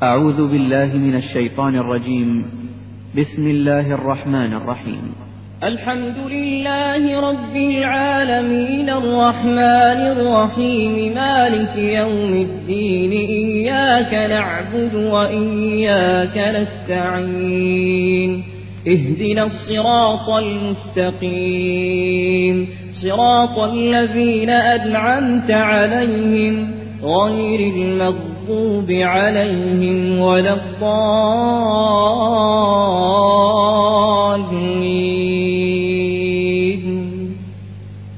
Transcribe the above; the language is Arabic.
أعوذ بالله من الشيطان الرجيم. بسم الله الرحمن الرحيم. الحمد لله رب العالمين الرحمن الرحيم مالك يوم الدين إياك نعبد وإياك نستعين اهدنا الصراط المستقيم صراط الذين أنعمت عليهم غير المغضوب عليهم ولا الضالين